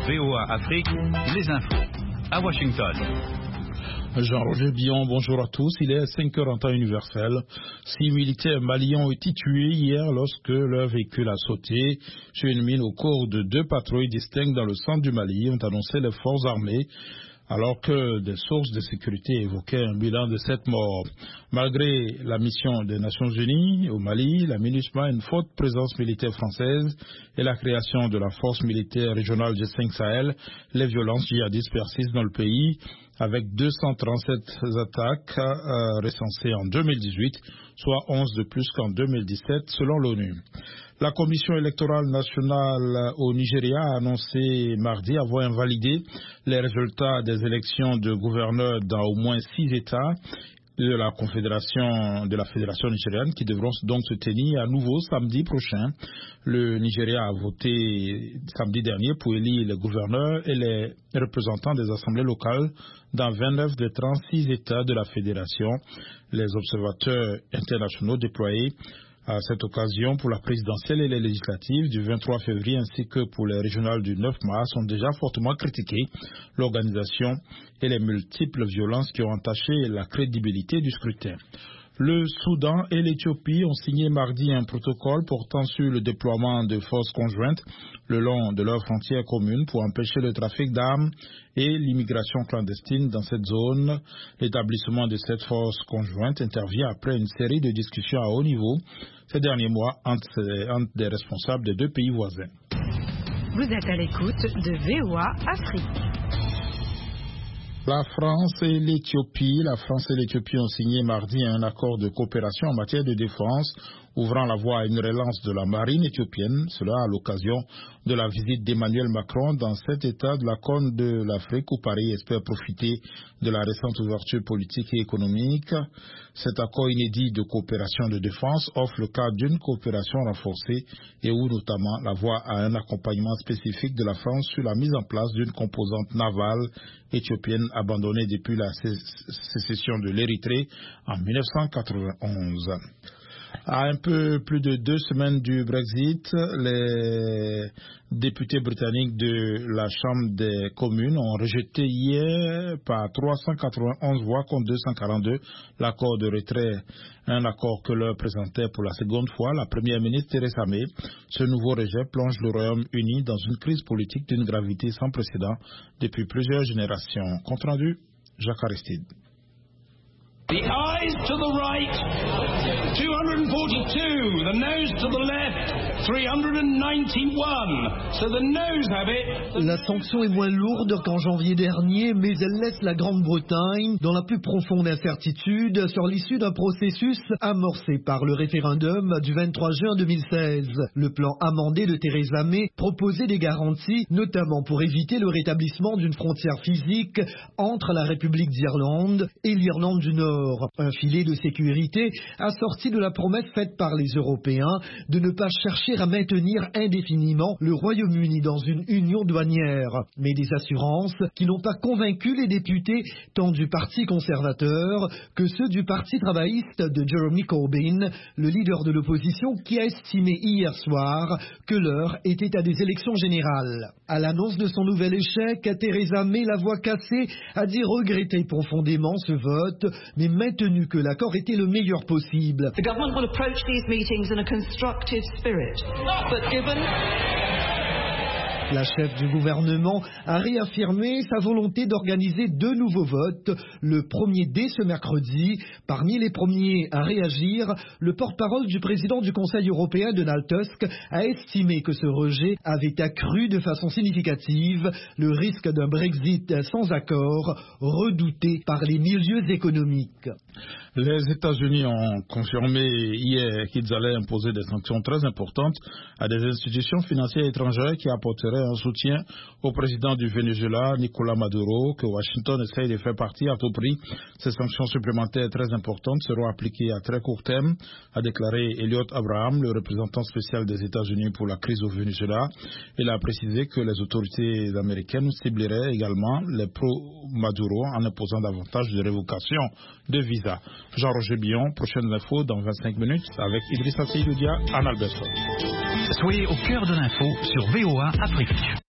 VOA Afrique, les infos. À Washington. Jean-Roger Billon, bonjour à tous. Il est 5h en temps universel. 6 militaires maliens ont été tués hier lorsque leur véhicule a sauté sur une mine au cours de 2 patrouilles distinctes dans le centre du Mali, ont annoncé les forces armées, alors que des sources de sécurité évoquaient un bilan de 7 morts. Malgré la mission des Nations Unies au Mali, la MINUSMA, une forte présence militaire française et la création de la force militaire régionale G5 Sahel, les violences djihadistes persistent dans le pays, avec 237 attaques recensées en 2018, soit 11 de plus qu'en 2017 selon l'ONU. La Commission électorale nationale au Nigeria a annoncé mardi avoir invalidé les résultats des élections de gouverneurs dans au moins 6 États de la Fédération nigériane qui devront donc se tenir à nouveau samedi prochain. Le Nigeria a voté samedi dernier pour élire les gouverneurs et les représentants des assemblées locales dans 29 des 36 États de la Fédération. Les observateurs internationaux déployés à cette occasion pour la présidentielle et les législatives du 23 février ainsi que pour les régionales du 9 mars ont déjà fortement critiqué l'organisation et les multiples violences qui ont entaché la crédibilité du scrutin. Le Soudan et l'Éthiopie ont signé mardi un protocole portant sur le déploiement de forces conjointes le long de leurs frontières communes pour empêcher le trafic d'armes et l'immigration clandestine dans cette zone. L'établissement de cette force conjointe intervient après une série de discussions à haut niveau ces derniers mois entre des responsables des 2 pays voisins. Vous êtes à l'écoute de VOA Afrique. La France et l'Éthiopie ont signé mardi un accord de coopération en matière de défense, ouvrant la voie à une relance de la marine éthiopienne, cela à l'occasion de la visite d'Emmanuel Macron dans cet état de la Corne de l'Afrique où Paris espère profiter de la récente ouverture politique et économique. Cet accord inédit de coopération de défense offre le cadre d'une coopération renforcée et ouvre notamment la voie à un accompagnement spécifique de la France sur la mise en place d'une composante navale éthiopienne abandonnée depuis la sécession de l'Érythrée en 1991. À un peu plus de 2 semaines du Brexit, les députés britanniques de la Chambre des communes ont rejeté hier par 391 voix contre 242 l'accord de retrait, un accord que leur présentait pour la seconde fois la première ministre Theresa May. Ce nouveau rejet plonge le Royaume-Uni dans une crise politique d'une gravité sans précédent depuis plusieurs générations. Compte rendu, Jacques Aristide. The ayes to the right, 242. The noes to the left, 391. So the noes have it. La sanction est moins lourde qu'en janvier dernier, mais elle laisse la Grande-Bretagne dans la plus profonde incertitude sur l'issue d'un processus amorcé par le référendum du 23 juin 2016. Le plan amendé de Theresa May proposait des garanties, notamment pour éviter le rétablissement d'une frontière physique entre la République d'Irlande et l'Irlande du Nord. Un filet de sécurité assorti de la promesse faite par les Européens de ne pas chercher à maintenir indéfiniment le Royaume-Uni dans une union douanière. Mais des assurances qui n'ont pas convaincu les députés tant du Parti conservateur que ceux du Parti travailliste de Jeremy Corbyn, le leader de l'opposition qui a estimé hier soir que l'heure était à des élections générales. À l'annonce de son nouvel échec, Theresa May, la voix cassée, a dit regretter profondément ce vote, mais maintenu que l'accord était le meilleur possible. The government will approach these meetings in a constructive spirit, but given La chef du gouvernement a réaffirmé sa volonté d'organiser 2 nouveaux votes, le premier dès ce mercredi. Parmi les premiers à réagir, le porte-parole du président du Conseil européen, Donald Tusk, a estimé que ce rejet avait accru de façon significative le risque d'un Brexit sans accord, redouté par les milieux économiques. Les États-Unis ont confirmé hier qu'ils allaient imposer des sanctions très importantes à des institutions financières étrangères qui apporteraient un soutien au président du Venezuela, Nicolás Maduro, que Washington essaye de faire partie à tout prix. Ces sanctions supplémentaires très importantes seront appliquées à très court terme, a déclaré Elliot Abraham, le représentant spécial des États-Unis pour la crise au Venezuela. Il a précisé que les autorités américaines cibleraient également les pro-Maduro en imposant davantage de révocation de visa. Jean-Roger Billon, prochaine info dans 25 minutes avec Idrissa Seydoudia en Alberta. Soyez au cœur de l'info sur VOA Afrique.